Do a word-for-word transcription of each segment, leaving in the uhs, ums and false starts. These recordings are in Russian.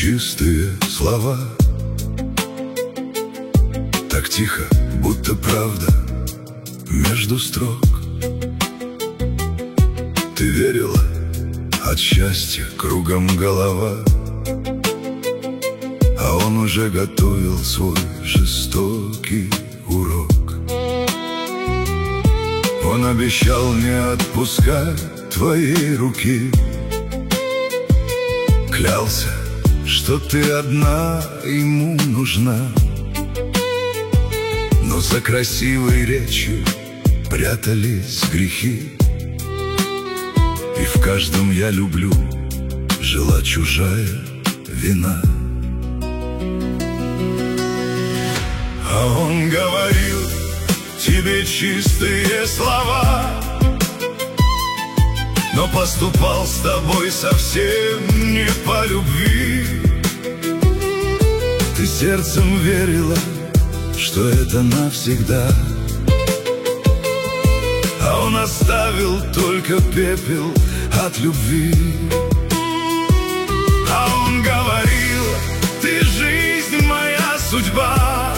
чистые слова, так тихо, будто правда между строк. Ты верила, от счастья кругом голова, а он уже готовил свой жестокий урок. Он обещал не отпускать твоей руки, клялся, что ты одна ему нужна. Но за красивой речью прятались грехи, и в каждом «я люблю» жила чужая вина. А он говорил тебе чистые слова, но поступал с тобой совсем не по любви. Ты сердцем верила, что это навсегда, а он оставил только пепел от любви. А он говорил: ты жизнь, моя судьба,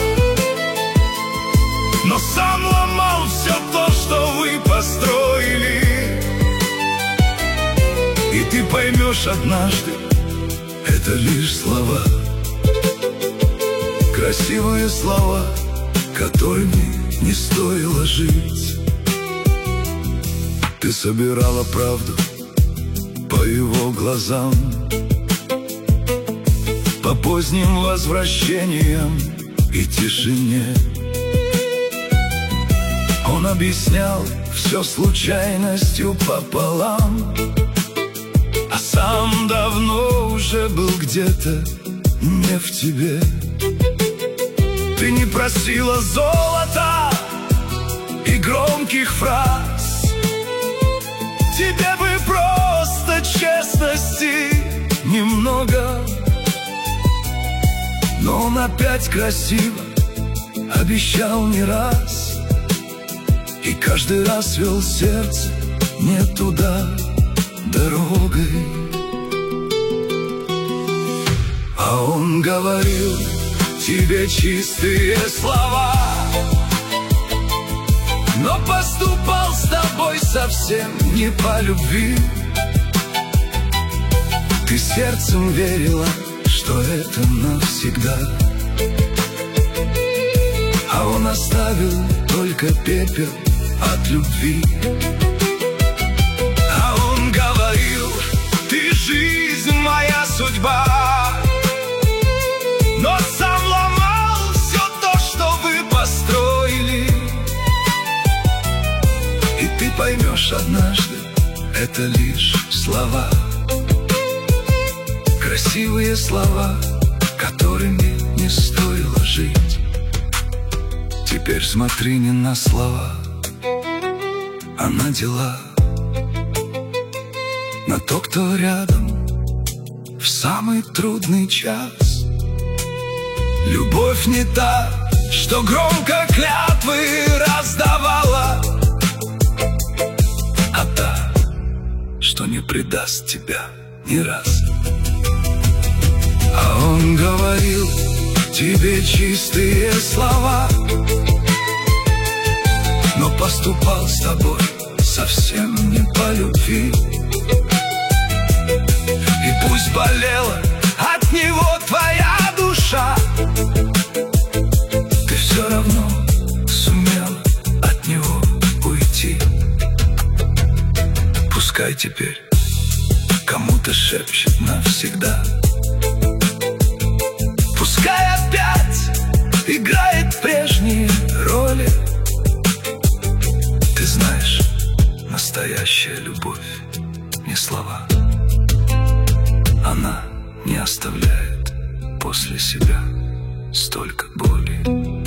но сам ломал все то, что вы построили. И ты поймешь однажды, это лишь слова, красивые слова, которыми не стоило жить. Ты собирала правду по его глазам, по поздним возвращениям и тишине. Он объяснял все случайностью пополам, а сам давно уже был где-то не в тебе. Ты не просила золота и громких фраз, тебе бы просто честности немного. Но он опять красиво обещал не раз, и каждый раз вел сердце не туда дорогой. А он говорил тебе чистые слова, но поступал с тобой совсем не по любви. Ты сердцем верила, что это навсегда, а он оставил только пепел от любви. А он говорил: ты жизнь, моя судьба, но сам ломал все то, что вы построили. И ты поймешь однажды, это лишь слова, красивые слова, которыми не стоило жить. Теперь смотри не на слова, а на дела, на то, кто рядом в самый трудный час. Любовь не та, что громко клятвы раздавала, а та, что не предаст тебя ни раз. А он говорил тебе чистые слова, но поступал с тобой совсем не по любви. И пусть болела от него твоя душа, ты все равно сумела от него уйти. Пускай теперь кому-то шепчет навсегда, пускай опять играет прежние роли. Ты знаешь, настоящая любовь не слова, она не оставляет после себя столько боли.